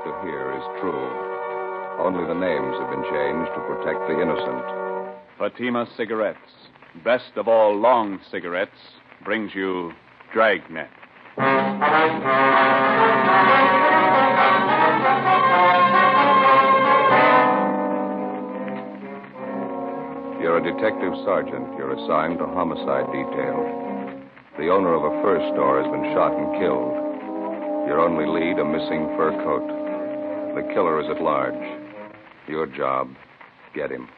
to hear is true. Only the names have been changed to protect the innocent. Fatima Cigarettes, best of all long cigarettes, brings you Dragnet. You're a detective sergeant. You're assigned to homicide detail. The owner of a fur store has been shot and killed. Your only lead, a missing fur coat. The killer is at large. Your job, get him.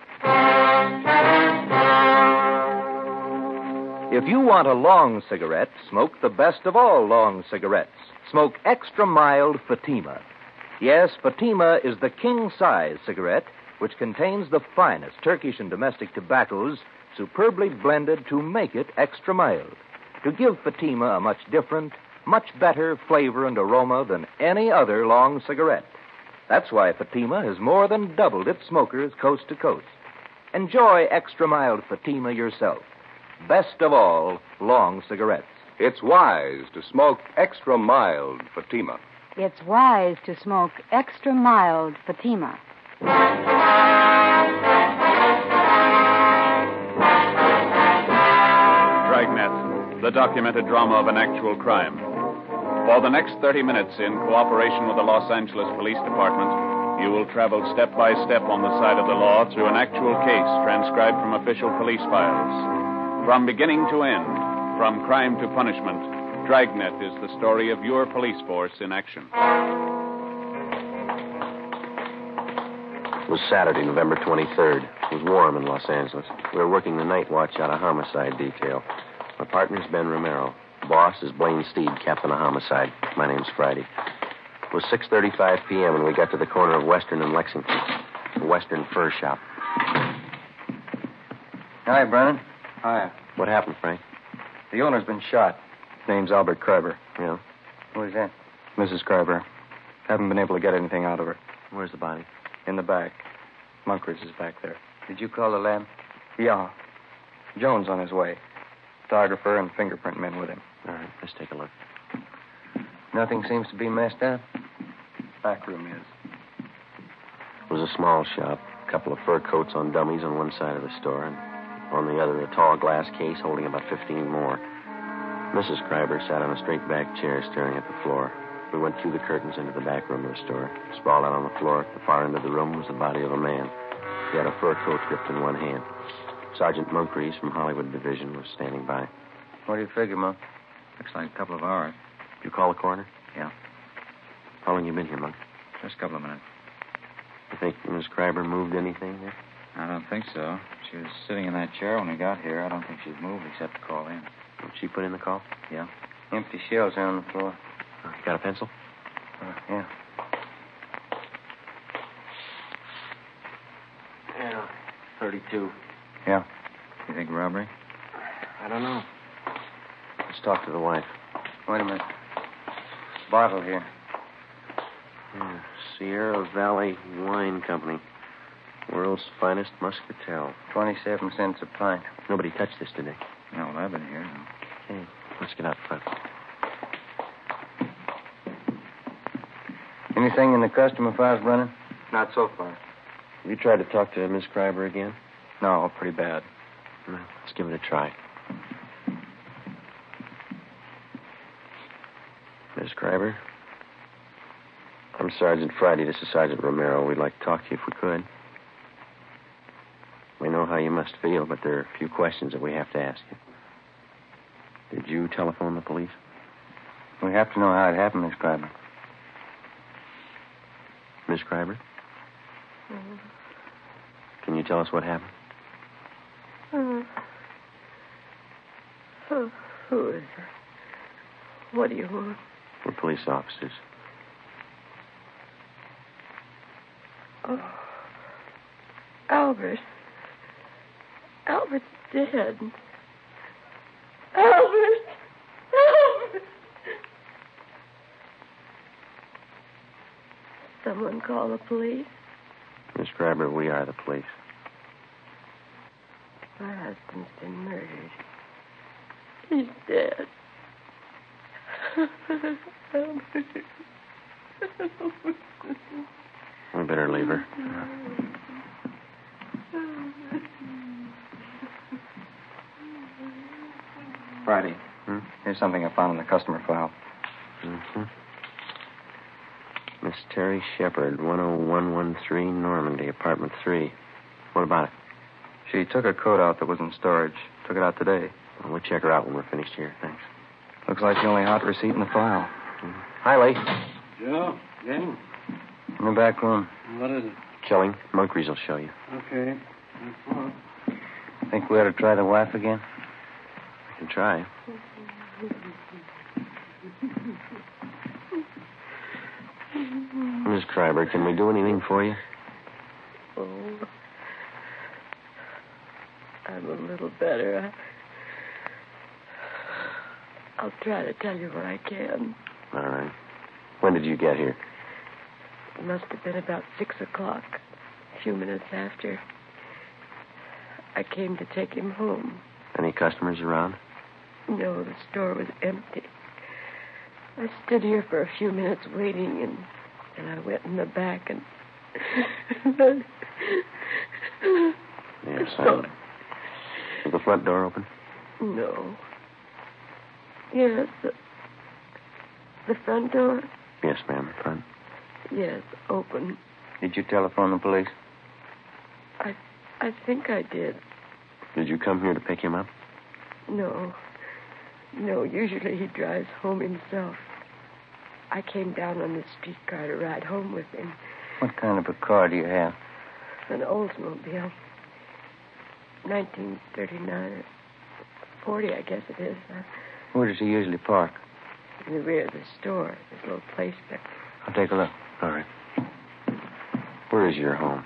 If you want a long cigarette, smoke the best of all long cigarettes. Smoke extra mild Fatima. Yes, Fatima is the king-size cigarette which contains the finest Turkish and domestic tobaccos superbly blended to make it extra mild, to give Fatima a much different, much better flavor and aroma than any other long cigarette. That's why Fatima has more than doubled its smokers coast to coast. Enjoy extra mild Fatima yourself. Best of all long cigarettes. It's wise to smoke extra mild Fatima. It's wise to smoke extra mild Fatima. Dragnet, the documented drama of an actual crime. For the next 30 minutes, in cooperation with the Los Angeles Police Department, you will travel step by step on the side of the law through an actual case transcribed from official police files. From beginning to end, from crime to punishment, Dragnet is the story of your police force in action. It was Saturday, November 23rd. It was warm in Los Angeles. We were working the night watch out of homicide detail. My partner's Ben Romero. Boss is Blaine Steed, captain of homicide. My name's Friday. It was 6:35 p.m. when we got to the corner of Western and Lexington, the Western Fur Shop. Hi, Brennan. Hi. What happened, Frank? The owner's been shot. His name's Albert Kreiber. Yeah? Who is that? Mrs. Kreiber. Haven't been able to get anything out of her. Where's the body? In the back. Munkers is back there. Did you call the lab? Yeah. Jones on his way. Photographer and fingerprint men with him. All right, let's take a look. Nothing seems to be messed up. Back room is. It was a small shop. A couple of fur coats on dummies on one side of the store, and on the other, a tall glass case holding about 15 more. Mrs. Kreiber sat on a straight-back chair staring at the floor. We went through the curtains into the back room of the store. Sprawled out on the floor at the far end of the room was the body of a man. He had a fur coat gripped in one hand. Sergeant Moncrief from Hollywood Division was standing by. What do you figure, Monk? Looks like a couple of hours. Did you call the coroner? Yeah. How long you been here, Monk? Just a couple of minutes. You think Miss Kreiber moved anything there? I don't think so. She was sitting in that chair when we got here. I don't think she's moved except to call in. Did she put in the call? Yeah. Empty shells are on the floor. You got a pencil? Yeah. Yeah, 32. Yeah. You think robbery? I don't know. Let's talk to the wife. Wait a minute. Bottle here. Yeah. Sierra Valley Wine Company. World's finest muscatel. 27 cents a pint. Nobody touched this today. No, well, I've been here. Okay, let's get out front. Anything in the customer files, Brennan? Not so far. Have you tried to talk to Miss Kreiber again? No, pretty bad. Well, let's give it a try. Miss Kreiber? I'm Sergeant Friday. This is Sergeant Romero. We'd like to talk to you if we could. We know how you must feel, but there are a few questions that we have to ask you. Did you telephone the police? We have to know how it happened, Miss Kreiber. Miss Kreiber? Mm-hmm. Can you tell us what happened? Who is it? What do you want? We're police officers. Oh. Albert. Albert's dead. Albert! Albert! Someone call the police? Miss Kreiber, we are the police. My husband's been murdered. He's dead. Albert. We better leave her. Friday. Here's something I found in the customer file. Mm-hmm. Miss Terry Shepard, 10113 Normandy, apartment 3. What about it? She took a coat out that was in storage. Took it out today. Well, we'll check her out when we're finished here. Thanks. Looks like the only hot receipt in the file. Hi, Lee. Joe, Jane, In the back room. what is it? Killing. Moncrief will show you. Okay. Think we ought to try the wife again? I can try. Miss Kreiber, can we do anything for you? Oh, I'm a little better. I'll try to tell you what I can. All right. When did you get here? It must have been about 6 o'clock, a few minutes after. I came to take him home. Any customers around? No, the store was empty. I stood here for a few minutes waiting, and I went in the back and... Yes, I... Is the front door open? No. Yes, the front door? Yes, ma'am, the front. Yes, open. Did you telephone the police? I think I did. Did you come here to pick him up? No. No, usually he drives home himself. I came down on the streetcar to ride home with him. What kind of a car do you have? An Oldsmobile. 1939. 40, I guess it is. Where does he usually park? In the rear of the store. This little place there. I'll take a look. All right. Where is your home?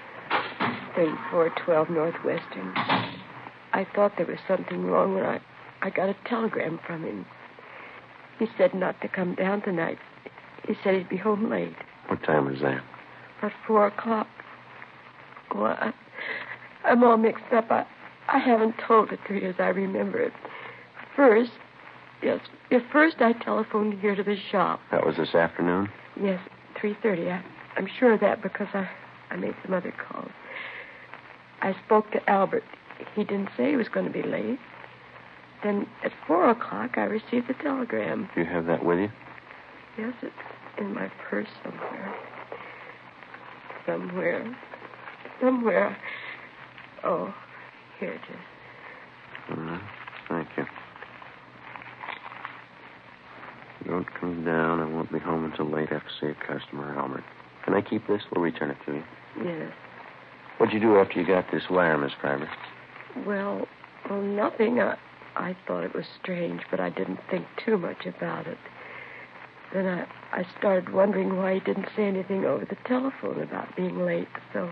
3412 Northwestern. I thought there was something wrong when I got a telegram from him. He said not to come down tonight. He said he'd be home late. What time was that? About 4 o'clock. Well, I'm all mixed up. I haven't told it to you as I remember it. First I telephoned here to the shop. That was this afternoon? Yes, 3:30. I'm sure of that because I made some other calls. I spoke to Albert. He didn't say he was going to be late. Then at 4 o'clock, I received the telegram. Do you have that with you? Yes, it's in my purse somewhere. Somewhere. Oh, here it is. Thank you. Don't come down. I won't be home until late after see a customer, Albert. Can I keep this? We'll return it to you. Yes. What'd you do after you got this wire, Miss Kreiber? Well, nothing. I thought it was strange, but I didn't think too much about it. Then I started wondering why he didn't say anything over the telephone about being late. So,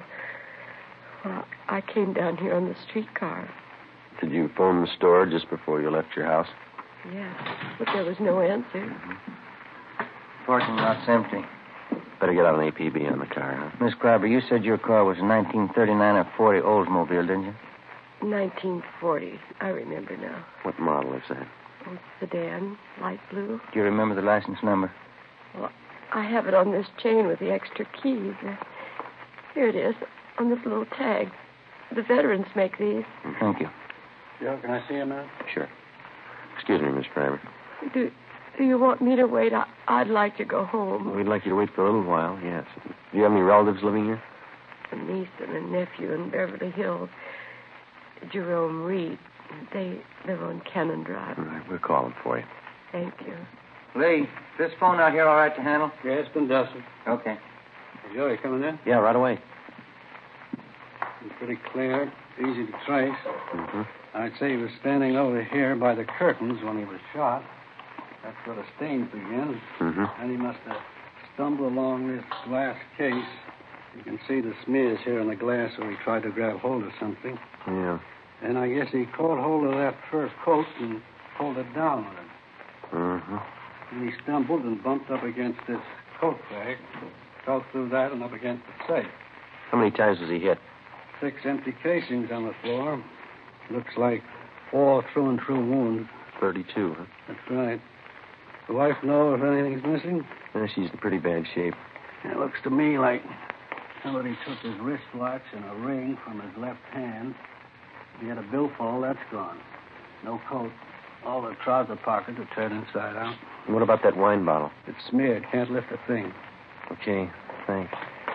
I came down here on the streetcar. Did you phone the store just before you left your house? Yes, but there was no answer. Parking lot's empty. Better get out an APB on the car, huh? Miss Kreiber, you said your car was a 1939 or 40 Oldsmobile, didn't you? 1940. I remember now. What model is that? Oh, sedan, light blue. Do you remember the license number? Well, I have it on this chain with the extra keys. Here it is, on this little tag. The veterans make these. Thank you. Joe, can I see him now? Sure. Excuse me, Miss Kreiber. Do you want me to wait? I'd like to go home. We'd like you to wait for a little while, yes. Do you have any relatives living here? A niece and a nephew in Beverly Hills. Jerome Reed. They live on Cannon Drive. All right, we'll call them for you. Thank you. Lee, is this phone out here all right to handle? Yeah, it's been dusted. Okay. Joe, you coming in? Yeah, right away. It's pretty clear, easy to trace. Mm-hmm. I'd say he was standing over here by the curtains when he was shot. That's where the stains begin. Mm-hmm. And he must have stumbled along this glass case. You can see the smears here in the glass where he tried to grab hold of something. Yeah. And I guess he caught hold of that fur coat and pulled it down with him. Mm-hmm. And he stumbled and bumped up against this coat bag, fell through that and up against the safe. How many times was he hit? 6 empty casings on the floor. Looks like 4 through-and-through wounds. 32, huh? That's right. The wife know if anything's missing? She's in pretty bad shape. It looks to me like somebody took his wristwatch and a ring from his left hand. He had a billfold, that's gone. No coat. All the trouser pockets are turned inside out. And what about that wine bottle? It's smeared. Can't lift a thing. Okay, thanks.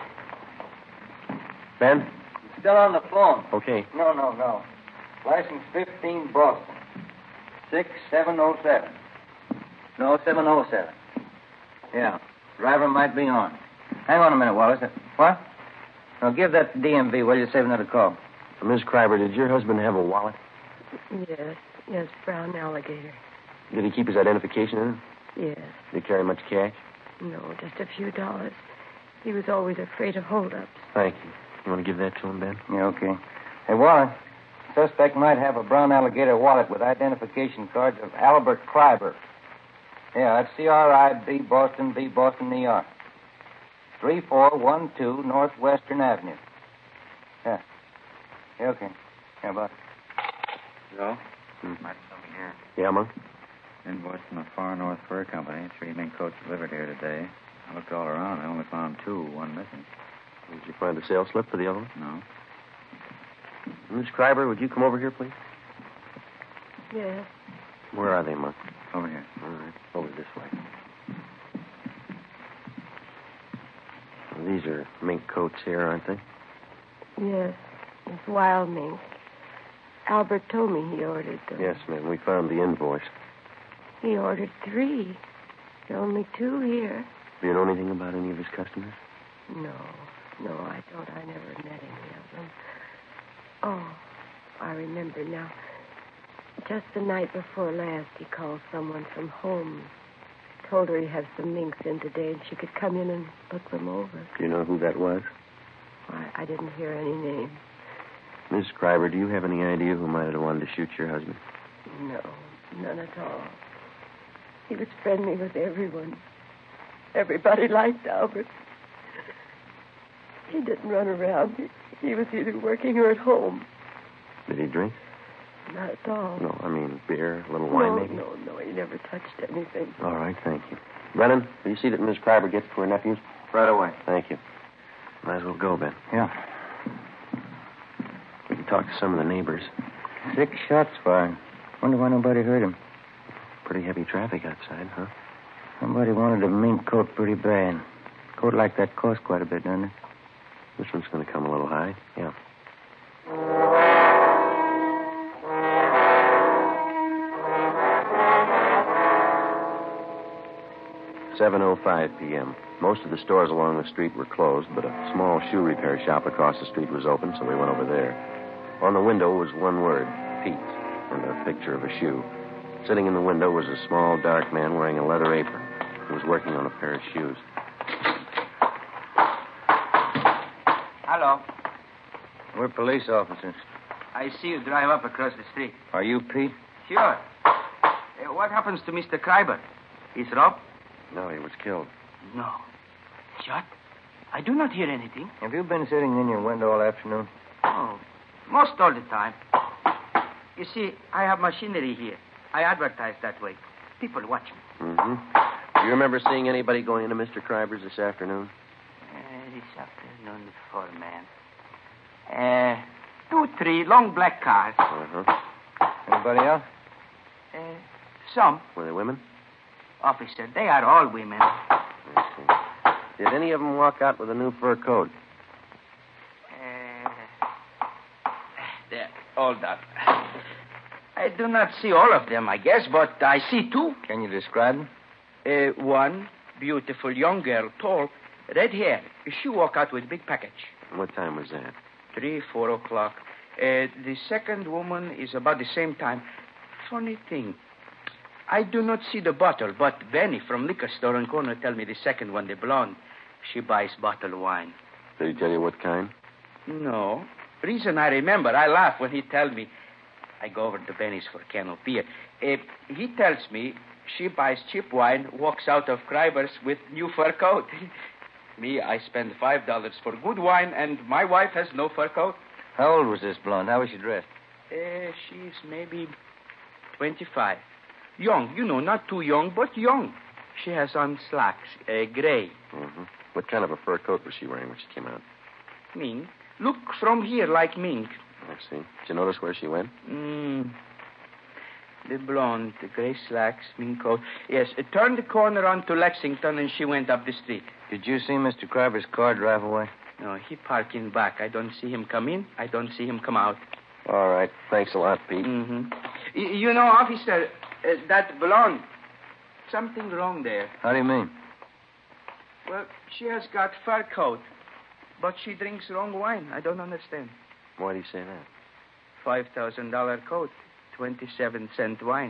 Ben? Still on the phone. Okay. No. License 15 Boston. 6707. No, 707. Yeah. Driver might be on. Hang on a minute, Wallace. What? Now, give that to DMV. Will you save another call? Miss Kreiber, did your husband have a wallet? Yes, brown alligator. Did he keep his identification in it? Yes. Did he carry much cash? No, just a few dollars. He was always afraid of holdups. Thank you. You want to give that to him, Ben? Yeah, okay. Hey, Wallace, suspect might have a brown alligator wallet with identification cards of Albert Kreiber. Yeah, that's C-R-I-B, Boston, B, Boston, New York. 3412 Northwestern Avenue. Yeah. Yeah, okay. Yeah, bye. Joe? Might something here. Yeah, Monk? Invoice from the Far North Fur Company. 3 mink coats delivered here today. I looked all around. I only found 2, 1 missing. Did you find the sales slip for the other one? No. Miss Kreiber, would you come over here, please? Yes. Where are they, Monk? Over here. All right. Over this way. Well, these are mink coats here, aren't they? Yes. It's wild mink. Albert told me he ordered them. Yes, ma'am. We found the invoice. He ordered 3. There are only 2 here. Do you know anything about any of his customers? No, I don't. I never met any of them. Oh, I remember now. Just the night before last, he called someone from home. Told her he had some minks in today, and she could come in and look them over. Do you know who that was? I didn't hear any name. Miss Kreiber, do you have any idea who might have wanted to shoot your husband? No, none at all. He was friendly with everyone. Everybody liked Albert. He didn't run around. He was either working or at home. Did he drink? Not at all. No, I mean beer, a little wine, maybe? No, he never touched anything. All right, thank you. Brennan, will you see that Miss Kreiber gets to her nephews? Right away. Thank you. Might as well go, Ben. Yeah. We can talk to some of the neighbors. 6 shots fired. Wonder why nobody heard him. Pretty heavy traffic outside, huh? Somebody wanted a mink coat pretty bad. Coat like that costs quite a bit, doesn't it? This one's going to come a little high. Yeah. "7:05 p.m. Most of the stores along the street were closed, but a small shoe repair shop across the street was open, so we went over there. On the window was one word, Pete, and a picture of a shoe. Sitting in the window was a small, dark man wearing a leather apron. He was working on a pair of shoes. Hello. We're police officers. I see you drive up across the street. Are you Pete? Sure. What happens to Mr. Kreiber? He's robbed? No, he was killed. No. Shot? I do not hear anything. Have you been sitting in your window all afternoon? Oh, most all the time. You see, I have machinery here. I advertise that way. People watch me. Mm-hmm. Do you remember seeing anybody going into Mr. Kreiber's this afternoon? This afternoon, 4 men. 2, 3 long black cars. Uh-huh. Anybody else? Some. Were they women? Officer, they are all women. I see. Did any of them walk out with a new fur coat? There, all done. I do not see all of them, I guess, but I see 2. Can you describe them? One, beautiful young girl, tall, red hair. She walked out with a big package. What time was that? 3, 4 o'clock. The second woman is about the same time. Funny thing. I do not see the bottle, but Benny from liquor store on corner tell me the second one, the blonde. She buys bottled wine. Did he tell you what kind? No. Reason I remember, I laugh when he tell me. I go over to Benny's for a can of beer. He tells me she buys cheap wine, walks out of Kreiber's with new fur coat. Me, I spend $5 for good wine, and my wife has no fur coat. How old was this blonde? How was she dressed? She's maybe 25. Young, not too young, but young. she has on slacks, gray. Mm-hmm. What kind of a fur coat was she wearing when she came out? Mink. Look from here like mink. I see. Did you notice where she went? The blonde, the gray slacks, mink coat. Yes, it turned the corner onto Lexington and she went up the street. Did you see Mr. Kreiber's car drive away? No, he parked in back. I don't see him come in. I don't see him come out. All right. Thanks a lot, Pete. Mm-hmm. You know, officer, that blonde, something wrong there. How do you mean? Well, she has got fur coat, but she drinks wrong wine. I don't understand. Why do you say that? $5,000 coat, 27-cent wine.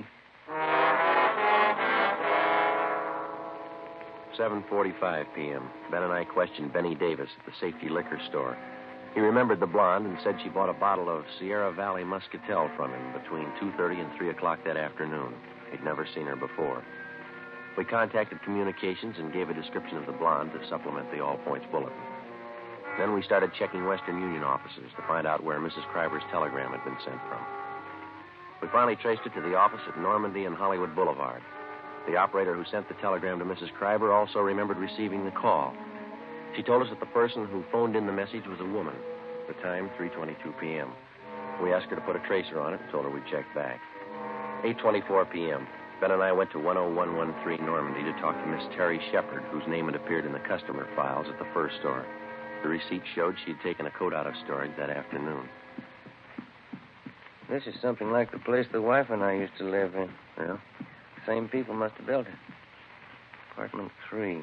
7:45 p.m. Ben and I questioned Benny Davis at the Safety Liquor Store. He remembered the blonde and said she bought a bottle of Sierra Valley Muscatel from him between 2:30 and 3 o'clock that afternoon. He'd never seen her before. We contacted communications and gave a description of the blonde to supplement the All Points bulletin. Then we started checking Western Union offices to find out where Mrs. Kreiber's telegram had been sent from. We finally traced it to the office at Normandy and Hollywood Boulevard. The operator who sent the telegram to Mrs. Kreiber also remembered receiving the call. She told us that the person who phoned in the message was a woman. The time, 3:22 p.m. We asked her to put a tracer on it and told her we'd check back. 8:24 p.m. Ben and I went to 10113 Normandy to talk to Miss Terry Shepard, whose name had appeared in the customer files at the fur store. The receipt showed she'd taken a coat out of storage that afternoon. This is something like the place the wife and I used to live in. Yeah? Same people must have built it. Apartment 3.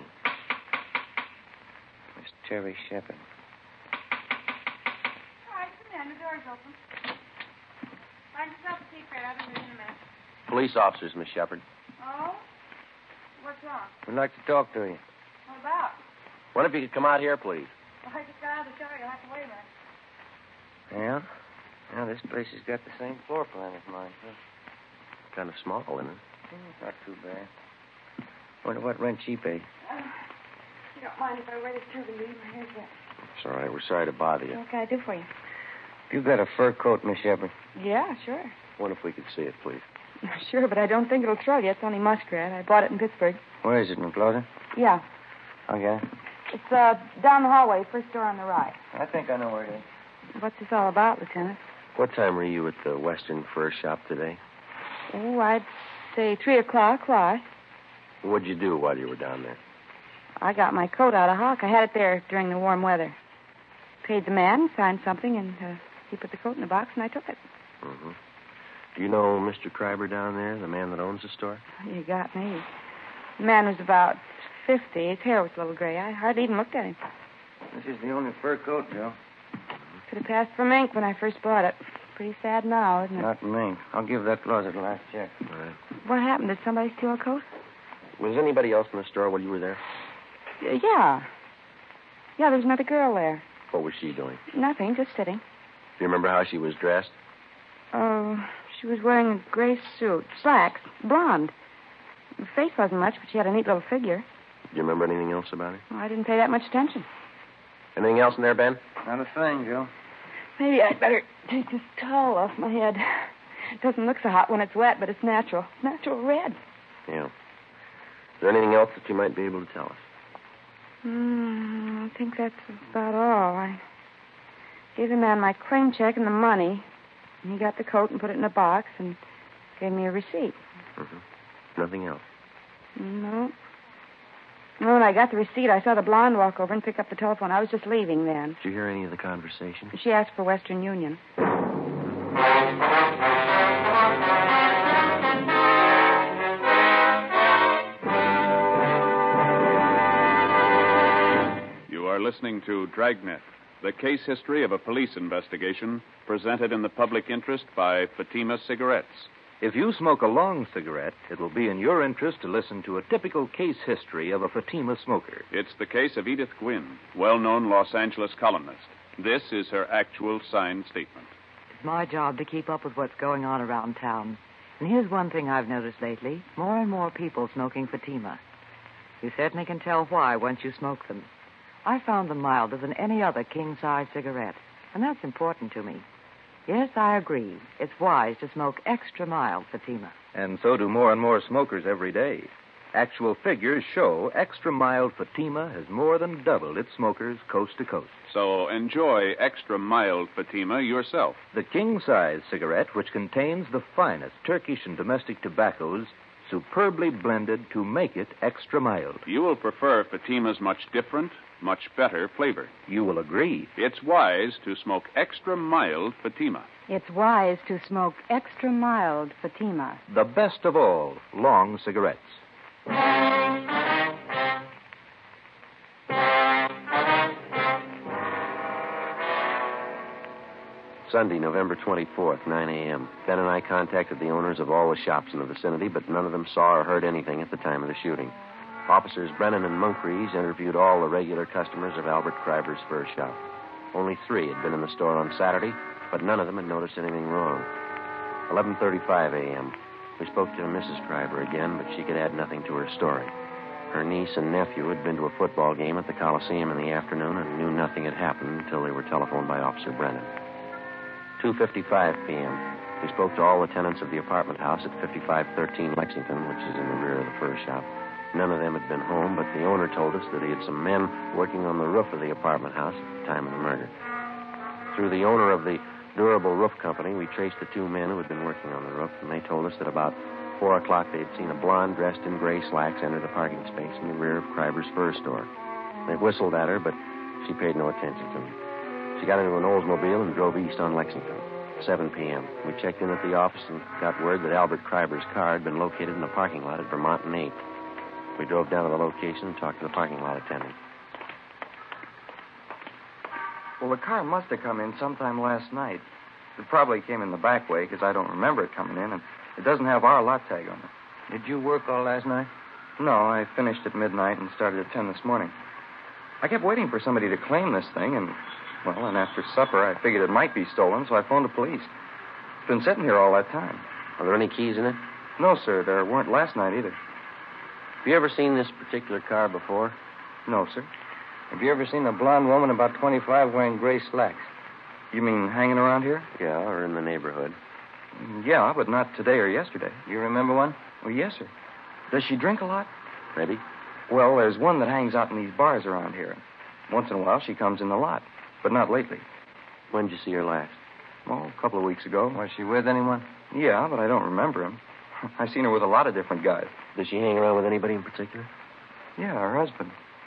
Miss Terry Shepard. All right, come in. The door's open. Find yourself a secret. I'll be in a minute. Police officers, Miss Shepard. Oh? What's wrong? We'd like to talk to you. What about? What if you could come out here, please? Well, I just got out of the shower. You'll have to wait a minute. Yeah? Yeah, this place has got the same floor plan as mine, too. Kind of small, isn't it? Not too bad. Wonder what rent she paid. You don't mind if I wait till the leave? Here's that. It's all right. We're sorry to bother you. What can I do for you? You got a fur coat, Miss Shepard? Yeah, sure. What if we could see it, please? Sure, but I don't think it'll thrill you. It's only muskrat. I bought it in Pittsburgh. Where is it, in the closet? Yeah. I'll get it. It's down the hallway, first door on the right. I think I know where it is. What's this all about, Lieutenant? What time were you at the Western Fur Shop today? Oh, I'd say 3 o'clock. Why? What'd you do while you were down there? I got my coat out of hock. I had it there during the warm weather. Paid the man, signed something, and he put the coat in the box, and I took it. Mm-hmm. Do you know Mr. Kreiber down there, the man that owns the store? You got me. The man was about 50. His hair was a little gray. I hardly even looked at him. This is the only fur coat, Joe. Could have passed for mink when I first bought it. Pretty sad now, isn't it? Not me. I'll give that closet a last check. All right. What happened? Did somebody steal a coat? Was anybody else in the store while you were there? Yeah. Yeah, there's another girl there. What was she doing? Nothing, just sitting. Do you remember how she was dressed? Oh, she was wearing a gray suit. Slacks. Blonde. Her face wasn't much, but she had a neat little figure. Do you remember anything else about her? Well, I didn't pay that much attention. Anything else in there, Ben? Not a thing, Joe. Maybe I'd better take this towel off my head. It doesn't look so hot when it's wet, but it's natural. Natural red. Yeah. Is there anything else that you might be able to tell us? I think that's about all. I gave the man my claim check and the money. And he got the coat and put it in a box and gave me a receipt. Mm-hmm. Nothing else? No. Well, when I got the receipt, I saw the blonde walk over and pick up the telephone. I was just leaving then. Did you hear any of the conversation? She asked for Western Union. You are listening to Dragnet, the case history of a police investigation presented in the public interest by Fatima Cigarettes. If you smoke a long cigarette, it will be in your interest to listen to a typical case history of a Fatima smoker. It's the case of Edith Gwynn, well-known Los Angeles columnist. This is her actual signed statement. It's my job to keep up with what's going on around town. And here's one thing I've noticed lately. More and more people smoking Fatima. You certainly can tell why once you smoke them. I found them milder than any other king-size cigarette. And that's important to me. Yes, I agree. It's wise to smoke extra mild Fatima. And so do more and more smokers every day. Actual figures show extra mild Fatima has more than doubled its smokers coast to coast. So enjoy extra mild Fatima yourself. The king-size cigarette, which contains the finest Turkish and domestic tobaccos, superbly blended to make it extra mild. You will prefer Fatima's much different, much better flavor. You will agree. It's wise to smoke extra mild Fatima. It's wise to smoke extra mild Fatima. The best of all long cigarettes. Sunday, November 24th, 9 a.m. Ben and I contacted the owners of all the shops in the vicinity, but none of them saw or heard anything at the time of the shooting. Officers Brennan and Moncrief interviewed all the regular customers of Albert Kreiber's fur shop. Only 3 had been in the store on Saturday, but none of them had noticed anything wrong. 11:35 a.m. We spoke to Mrs. Kreiber again, but she could add nothing to her story. Her niece and nephew had been to a football game at the Coliseum in the afternoon and knew nothing had happened until they were telephoned by Officer Brennan. 2:55 p.m. We spoke to all the tenants of the apartment house at 5513 Lexington, which is in the rear of the fur shop. None of them had been home, but the owner told us that he had some men working on the roof of the apartment house at the time of the murder. Through the owner of the Durable Roof Company, we traced the 2 men who had been working on the roof, and they told us that about 4 o'clock they had seen a blonde dressed in gray slacks enter the parking space in the rear of Kreiber's fur store. They whistled at her, but she paid no attention to them. She got into an Oldsmobile and drove east on Lexington. 7 p.m. We checked in at the office and got word that Albert Kreiber's car had been located in the parking lot at Vermont and 8th. We drove down to the location and talked to the parking lot attendant. Well, the car must have come in sometime last night. It probably came in the back way because I don't remember it coming in, and it doesn't have our lot tag on it. Did you work all last night? No, I finished at midnight and started at 10 this morning. I kept waiting for somebody to claim this thing, and after supper, I figured it might be stolen, so I phoned the police. It's been sitting here all that time. Are there any keys in it? No, sir. There weren't last night either. Have you ever seen this particular car before? No, sir. Have you ever seen a blonde woman about 25 wearing gray slacks? You mean hanging around here? Yeah, or in the neighborhood. Yeah, but not today or yesterday. You remember one? Well, yes, sir. Does she drink a lot? Maybe. Well, there's one that hangs out in these bars around here. Once in a while, she comes in the lot, but not lately. When did you see her last? Oh, a couple of weeks ago. Was she with anyone? Yeah, but I don't remember him. I've seen her with a lot of different guys. Does she hang around with anybody in particular? Yeah, her husband.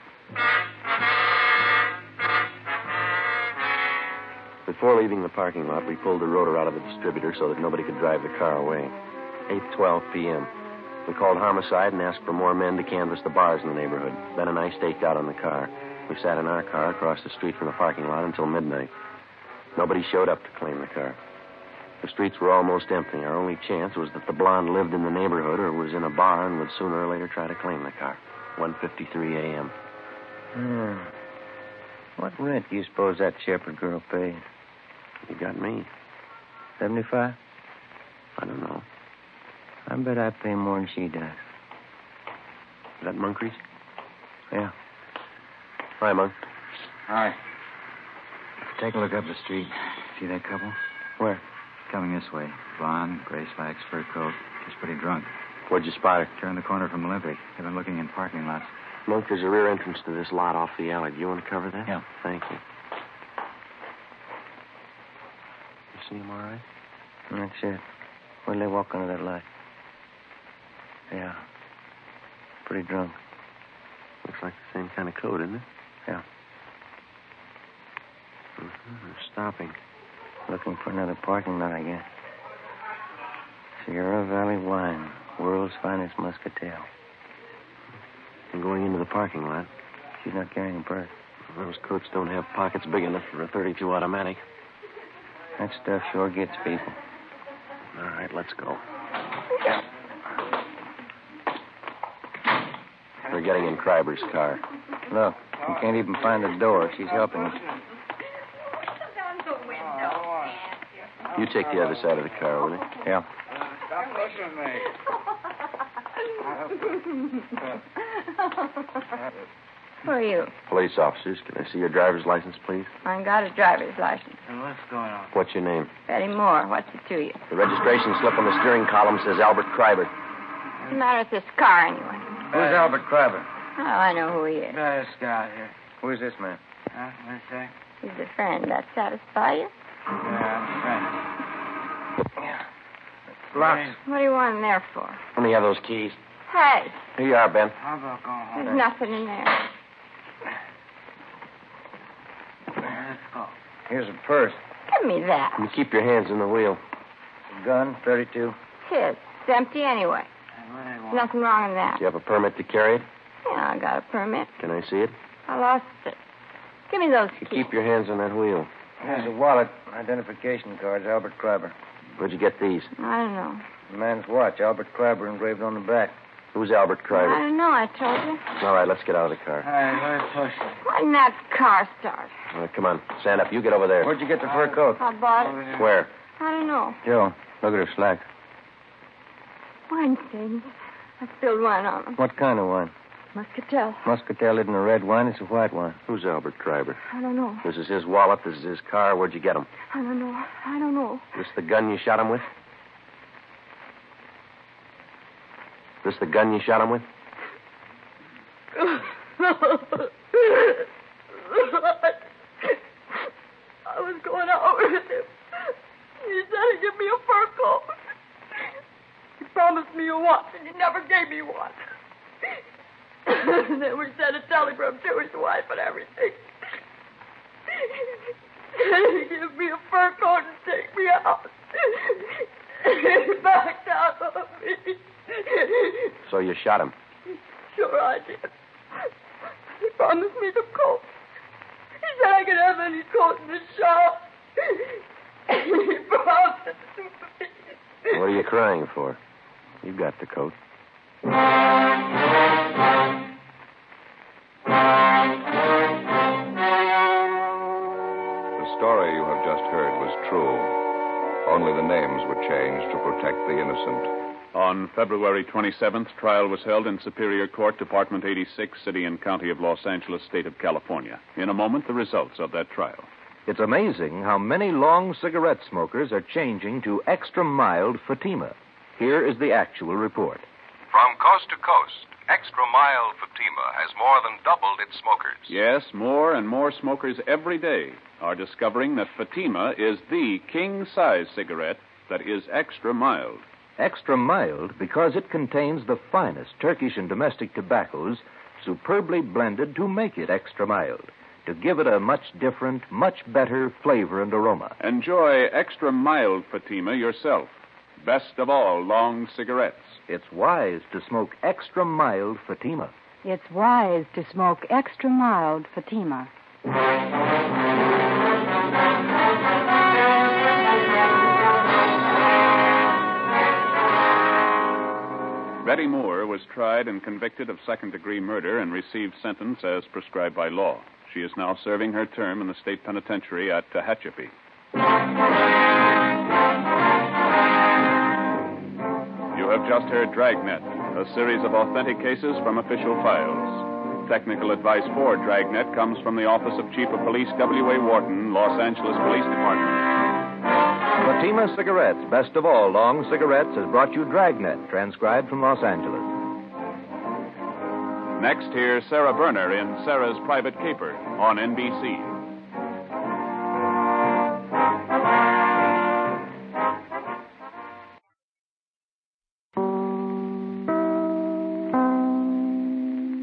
Before leaving the parking lot, we pulled the rotor out of the distributor so that nobody could drive the car away. 8:12 p.m. We called homicide and asked for more men to canvass the bars in the neighborhood. Ben and I staked out on the car. We sat in our car across the street from the parking lot until midnight. Nobody showed up to claim the car. The streets were almost empty. Our only chance was that the blonde lived in the neighborhood or was in a bar and would sooner or later try to claim the car. 1:53 a.m. What rent do you suppose that Shepherd girl paid? You got me. 75? I don't know. I bet I pay more than she does. Is that Moncrief? Yeah. Hi, Monk. Hi. Take a look up the street. See that couple? Where? Coming this way. Blonde, gray slacks, fur coat. She's pretty drunk. Where'd you spot her? Turned the corner from Olympic. They've been looking in parking lots. Monk, there's a rear entrance to this lot off the alley. Do you want to cover that? Yeah. Thank you. You see him all right? That's it. Where'd they walk under that light? Yeah. Pretty drunk. Looks like the same kind of coat, isn't it? Yeah. They're stopping. Looking for another parking lot, I guess. Sierra Valley Wine, world's finest muscatel. And going into the parking lot. She's not carrying a purse. Those coats don't have pockets big enough for a .32 automatic. That stuff sure gets people. All right, let's go. They're getting in Kreiber's car. Look, you can't even find the door. She's helping us. You take the other side of the car, will you? Yeah. Stop pushing me. Who are you? Police officers. Can I see your driver's license, please? I got a driver's license. And what's going on? What's your name? Betty Moore. What's it to you? The registration slip on the steering column says Albert Kreiber. What's the matter with this car, anyway? Who's Albert Crabber? Oh, I know who he is. This guy here. Who is this man? What's that? He's a friend. That satisfy you? Locked. What do you want him there for? Let me have those keys. Hey, Here you are, Ben. How about going home? there's nothing in there. Let's go. Here's a purse. Give me that. You keep your hands in the wheel. A gun, 32. It's empty anyway. What do they want? Nothing wrong in that. Do you have a permit to carry it? Yeah, I got a permit. Can I see it? I lost it. Give me those You keys. keep your hands on that wheel. Here's a wallet, identification cards, Albert Crabber. Where'd you get these? I don't know. The man's watch, Albert Crabber, engraved on the back. Who's Albert I Crabber? don't know, I told you. All right, let's get out of the car. Hey, let's push it. Why didn't that car start? All right, come on. Stand up. You get over there. Where'd you get the fur coat? I bought it. Where? I don't know. Joe, look at her slacks. Wine stains. I spilled wine on them. What kind of wine? Muscatel. Muscatel isn't a red wine, it's a white wine. Who's Albert Crabber? I don't know. This is his wallet. This is his car. Where'd you get him? I don't know. I don't know. This the gun you shot him with? This the gun you shot him with? I was going out with him. He said he'd give me a fur coat. He promised me a watch, and he never gave me one. And then we sent a telegram to his wife and everything. He gave me a fur coat and take me out. He backed out on me. So you shot him. Sure I did. He promised me the coat. He said I could have any coat in the shop. He promised to me. What are you crying for? You got the coat. The story you have just heard was true. Only the names were changed to protect the innocent. On February 27th, trial was held in Superior Court, Department 86, City and County of Los Angeles, State of California. In a moment, the results of that trial. It's amazing how many long cigarette smokers are changing to extra mild Fatima. Here is the actual report. From coast to coast, extra mild Fatima has more than doubled its smokers. Yes, more and more smokers every day are discovering that Fatima is the king-size cigarette that is extra mild. Extra mild because it contains the finest Turkish and domestic tobaccos superbly blended to make it extra mild, to give it a much different, much better flavor and aroma. Enjoy extra mild Fatima yourself. Best of all long cigarettes. It's wise to smoke extra mild Fatima. It's wise to smoke extra mild Fatima. Betty Moore was tried and convicted of second-degree murder and received sentence as prescribed by law. She is now serving her term in the state penitentiary at Tehachapi. You have just heard Dragnet, a series of authentic cases from official files. Technical advice for Dragnet comes from the Office of Chief of Police W.A. Wharton, Los Angeles Police Department. Fatima Cigarettes, best of all long cigarettes, has brought you Dragnet, transcribed from Los Angeles. Next, hear Sarah Berner in Sarah's Private Caper on NBC.